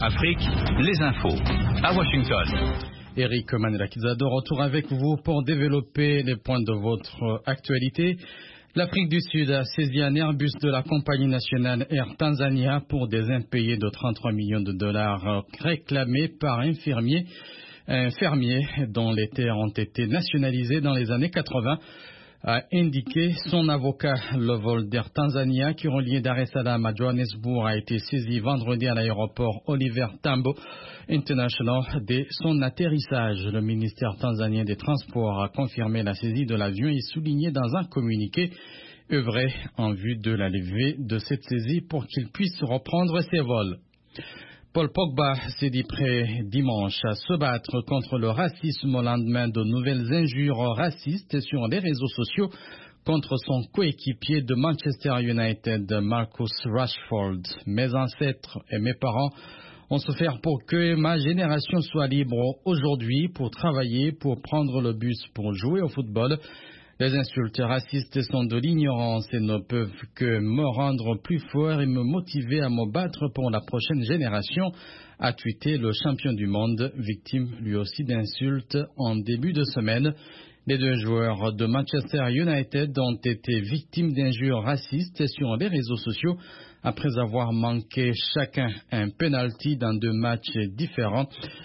Afrique, les infos. À Washington. Eric Manelakizad, de retour avec vous pour développer les points de votre actualité. L'Afrique du Sud a saisi un Airbus de la compagnie nationale Air Tanzania pour des impayés de 33 millions de dollars réclamés par un fermier dont les terres ont été nationalisées dans les années 80. A indiqué son avocat. Le vol d'Air Tanzania qui reliait Dar es Salaam à Johannesburg a été saisi vendredi à l'aéroport Oliver Tambo International dès son atterrissage. Le ministère tanzanien des Transports a confirmé la saisie de l'avion et souligné dans un communiqué œuvrer en vue de la levée de cette saisie pour qu'il puisse reprendre ses vols. Paul Pogba s'est dit prêt dimanche à se battre contre le racisme au lendemain de nouvelles injures racistes sur les réseaux sociaux contre son coéquipier de Manchester United, Marcus Rashford. Mes ancêtres et mes parents ont souffert pour que ma génération soit libre aujourd'hui pour travailler, pour prendre le bus, pour jouer au football. Les insultes racistes sont de l'ignorance et ne peuvent que me rendre plus fort et me motiver à me battre pour la prochaine génération, a tweeté le champion du monde, victime lui aussi d'insultes en début de semaine. Les deux joueurs de Manchester United ont été victimes d'injures racistes sur les réseaux sociaux après avoir manqué chacun un penalty dans deux matchs différents.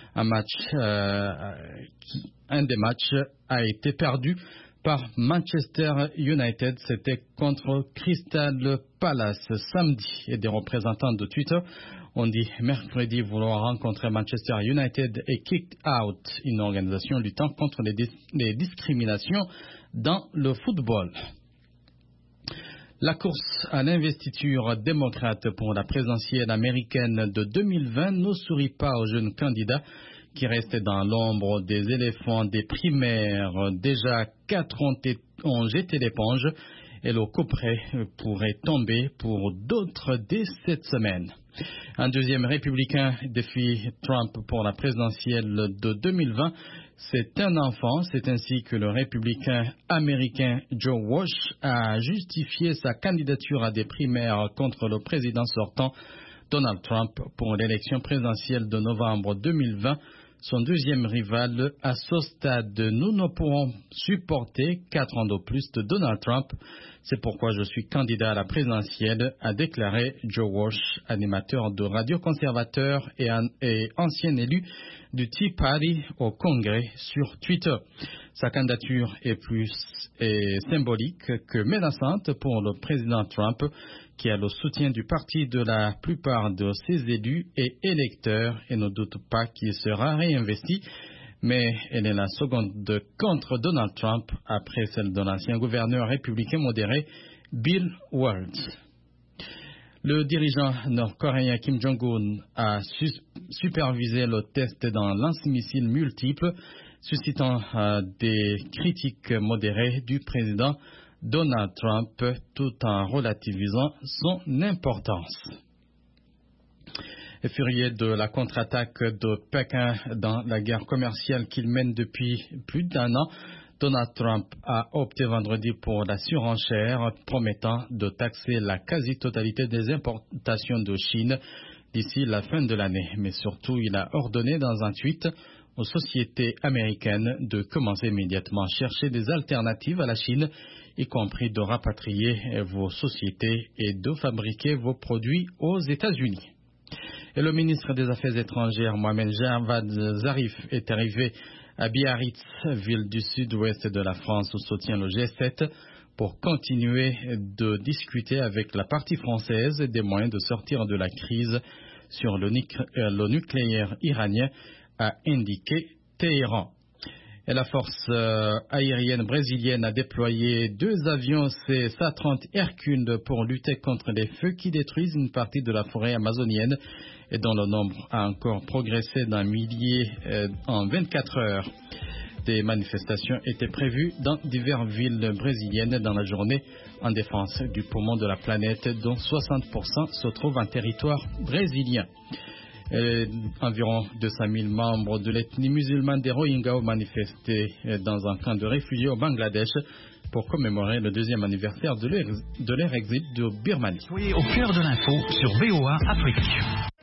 Un des matchs a été perdu par Manchester United, c'était contre Crystal Palace samedi. Et des représentants de Twitter ont dit mercredi vouloir rencontrer Manchester United et Kick Out, une organisation luttant contre les discriminations dans le football. La course à l'investiture démocrate pour la présidentielle américaine de 2020 ne sourit pas aux jeunes candidats qui restent dans l'ombre des éléphants des primaires. Déjà 4 ont jeté l'éponge et le couperet pourrait tomber pour d'autres dès cette semaine. Un deuxième républicain défie Trump pour la présidentielle de 2020. C'est un enfant, c'est ainsi que le républicain américain Joe Walsh a justifié sa candidature à des primaires contre le président sortant Donald Trump pour l'élection présidentielle de novembre 2020. Son deuxième rival à ce stade. Nous ne pourrons supporter 4 ans de plus de Donald Trump. C'est pourquoi je suis candidat à la présidentielle, a déclaré Joe Walsh, animateur de radio conservateur et ancien élu du Tea Party au Congrès sur Twitter. Sa candidature est plus symbolique que menaçante pour le président Trump, qui a le soutien du parti de la plupart de ses élus et électeurs et ne doute pas qu'il sera réinvesti. Mais elle est la seconde contre Donald Trump après celle de l'ancien gouverneur républicain modéré Bill Weld. Le dirigeant nord-coréen Kim Jong-un a supervisé le test d'un lance-missile multiple, suscitant des critiques modérées du président Donald Trump tout en relativisant son importance. Furieux de la contre-attaque de Pékin dans la guerre commerciale qu'il mène depuis plus d'un an, Donald Trump a opté vendredi pour la surenchère, promettant de taxer la quasi-totalité des importations de Chine d'ici la fin de l'année. Mais surtout, il a ordonné dans un tweet aux sociétés américaines de commencer immédiatement à chercher des alternatives à la Chine, y compris de rapatrier vos sociétés et de fabriquer vos produits aux États-Unis. Et le ministre des Affaires étrangères, Mohamed Javad Zarif, est arrivé à Biarritz, ville du sud-ouest de la France, où se tient le G7, pour continuer de discuter avec la partie française des moyens de sortir de la crise sur le nucléaire iranien, a indiqué Téhéran. Et la force aérienne brésilienne a déployé 2 avions C-130 Hercule pour lutter contre les feux qui détruisent une partie de la forêt amazonienne et dont le nombre a encore progressé d'un millier en 24 heures. Des manifestations étaient prévues dans diverses villes brésiliennes dans la journée en défense du poumon de la planète dont 60% se trouvent en territoire brésilien. Environ 200 000 membres de l'ethnie musulmane des Rohingyas ont manifesté dans un camp de réfugiés au Bangladesh pour commémorer le 2e anniversaire de leur exil de Birmanie. Soyez au cœur de l'info sur VOA Afrique.